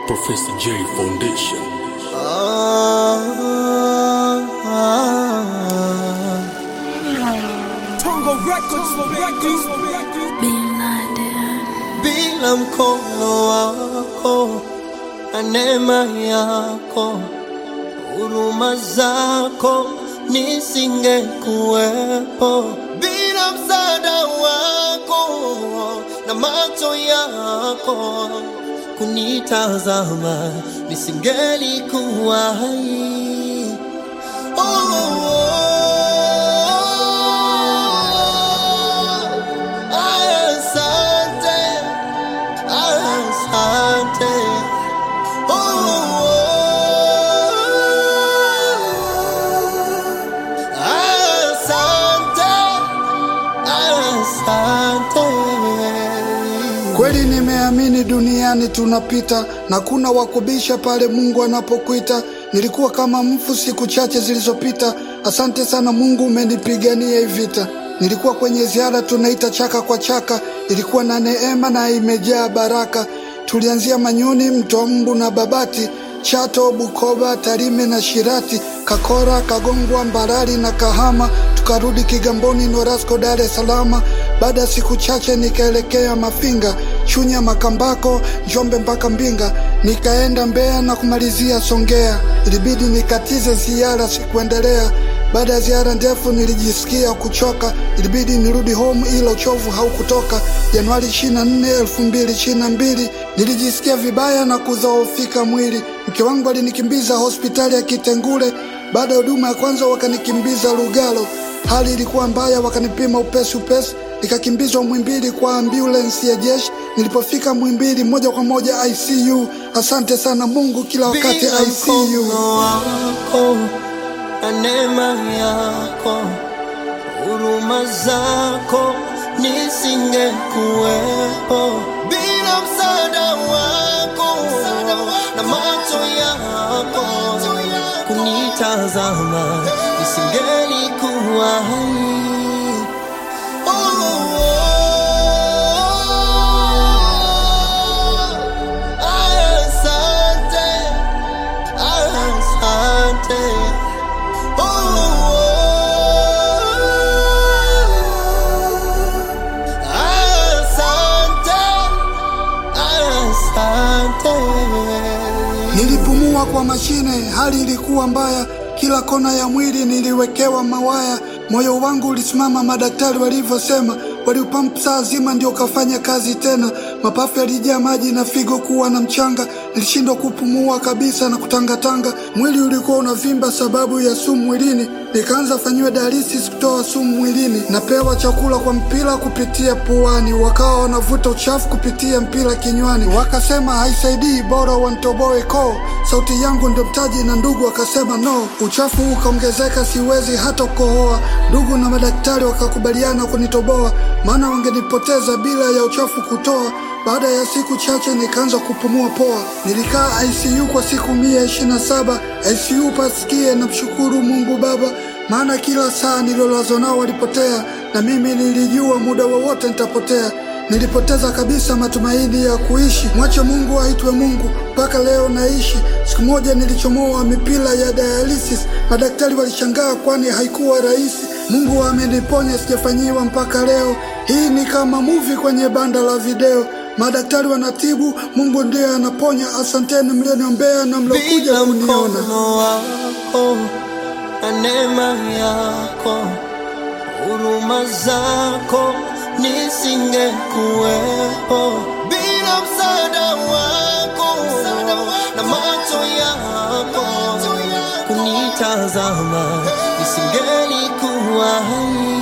Professor J Foundation. Tongo Records. Bila mkono wako na neema yako, huruma zako nisingekuwepo. Bila msaada wako na macho yako kunitazama, nisingelikuwa hai. Kweli nimeamini duniani tunapita na kuna wakubisha pale Mungu anapokuita. Nilikuwa kama mfu siku chache zilizopita. Asante sana Mungu, umenipigania hii vita. Nilikuwa kwenye ziara tunaita chaka kwa chaka. Ilikuwa na neema na imejaa baraka. Tulianzia Manyoni, Mtombu na Babati, Chato, Bukoba, Tarime na Shirati, Kakora, Kagongwa, Mbarali na Kahama. Tukarudi Kigamboni, Norasco, Dar es Salaam. Baada siku chache nikaelekea Mafinga, Chunya, Makambako, Njombe mpaka Mbinga. Nikaenda Mbeya na kumalizia Songea. Ilibidi nikatize ziara, sikuendelea. Baada ya ziara ndefu nilijisikia kuchoka. Ilibidi nirudi home, ila uchovu haukutoka. Januari 24, 2022 nilijisikia vibaya na kudhoofika mwili. Mke wangu alinikimbiza hospitali ya Kitengule. Baada ya huduma ya kwanza wakanikimbiza Lugalo. Hali ilikuwa mbaya, wakanipima upesi. Nikakimbizwa Muhimbili kwa ambulance ya jeshi. Nilipofika Muhimbili moja kwa moja ICU. Asante sana Mungu, kila wakati ICU. Wako na neema yako, huruma zako nisingekuwepo. Bila msaada wako na macho yako kunitazama, nisingelikuwa hai. Nilipumua kwa mashine, hali ilikuwa mbaya. Kila kona ya mwili niliwekewa mawaya. Moyo wangu ulisimama madaktari walivyosema. Waliupampu saa zima ndio kafanya kazi tena. Mapafu yalijaa maji na figo kuwa na mchanga. Nilishindwa kupumua kabisa na kutangatanga. Mwili ulikuwa unavimba sababu ya sumu mwilini. Nikaanza fanyiwa dialysis kutoa sumu mwilini. Napewa chakula kwa mpira kupitia puani. Wakawa wanavuta uchafu kupitia mpira kinywani. Wakasema haisaidii, bora wanitoboe koo. Sauti yangu ndio mtaji na ndugu wakasema no. Uchafu ukaongezeka, siwezi hata kukohoa. Ndugu na madaktari wakakubaliana kunitoboa, maana wangenipoteza bila ya uchafu kutoa. Baada ya siku chache nikaanza kupumua poa. Nilikaa ICU kwa siku 127. ICU pasikie na mshukuru Mungu Baba, maana kila saa nililolazwa nao walipotea, na mimi nilijua muda wowote nitapotea. Nilipoteza kabisa matumaini ya kuishi. Mwache Mungu aitwe Mungu, mpaka leo naishi. Siku moja nilichomoa mipira ya dialysis. Madaktari walishangaa kwani haikuwa rahisi. Mungu ameniponya, sijafanyiwa mpaka leo. Hii ni kama movie kwenye banda la video. Madaktari wanatibu, Mungu ndiye anaponya. Asanteni mlioniombea na mlokuja kuniona. Bila mkono wako na neema yako, huruma zako nisingekuwepo. Bila msaada wako na macho yako kunitazama, nisingelikuwa hai.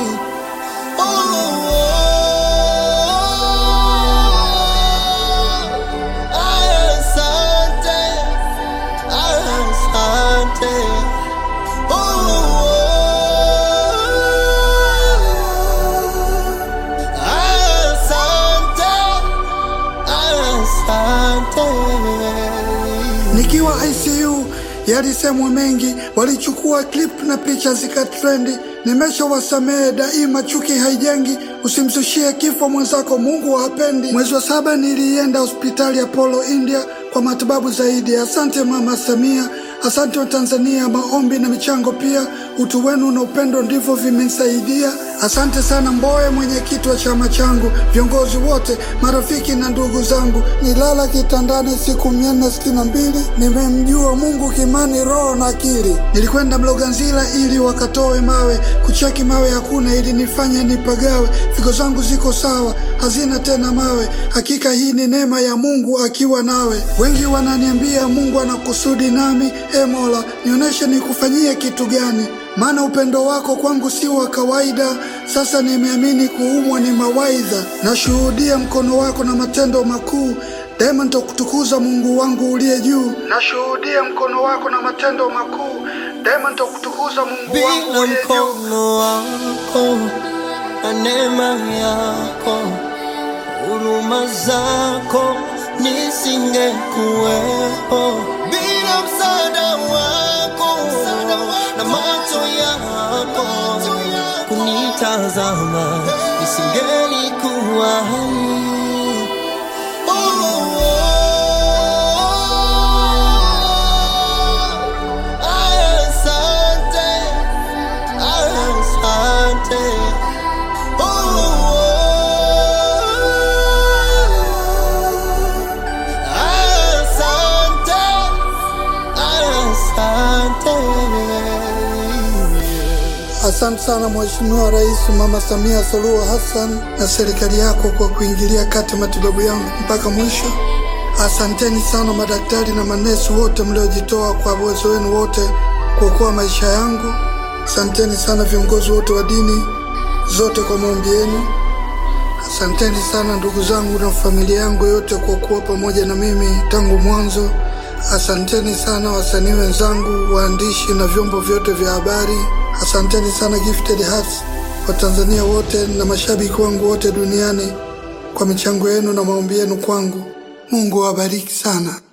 Nikiwa ICU yalisemwa mengi, walichukua clip na picha zikatrendi. Nimeshawasamehe daima, chuki haijengi. Usimsushie kifo mwenzako, Mungu hapendi. Mwezi wa 7 nilienda hospitali ya Apollo India. kwa matibabu zaidi. Asante Mama Samia, asante wa Tanzania. Maombi na michango pia, utu wenu na upendo ndivyo vimenisaidia. Asante sana Mbowe, mwenyekiti wa chama changu, viongozi wote, marafiki na ndugu zangu. Nilala kitandani siku 462, nimemjua Mungu kimani, roho na akili. Nilikwenda Mloganzila ili wakatoe mawe, kucheki mawe hakuna ili nifanye nipagawe. Figo zangu ziko sawa, hazina tena mawe. Hakika hii ni neema ya Mungu akiwa nawe. Wengi wananiambia Mungu anakusudi nami. Mola, nionyeshe nikufanyie kitu gani, maana upendo wako kwangu si wa kawaida. Sasa nimeamini kuumwa ni mawaidha. Nashuhudia mkono wako na matendo makuu, daima nitakutukuza Mungu wangu uliye juu. Nashuhudia mkono wako na matendo makuu, daima nitakutukuza Mungu wangu uliye juu. Bila mkono wako na neema yako, huruma zako nisingekuwepo. Bila msaada wako na macho yako kunitazama, nisingelikuwa hai. Asante sana Mheshimiwa Rais Mama Samia Suluhu Hassan na serikali yako kwa kuingilia kati matibabu yangu mpaka mwisho. Asanteni sana madaktari na manesi wote mliojitoa kwa uwezo wenu wote kuokoa maisha yangu. Asanteni sana viongozi wote wa dini zote kwa maombi yenu. Asanteni sana ndugu zangu na familia yangu yote kwa kuwa pamoja na mimi tangu mwanzo. Asanteni sana wasanii wenzangu, waandishi na vyombo vyote vya habari. Asanteni sana Gifted Hearts, wa Tanzania wote na mashabiki wangu wote duniani kwa michango yenu na maombi yenu kwangu. Mungu awabariki sana.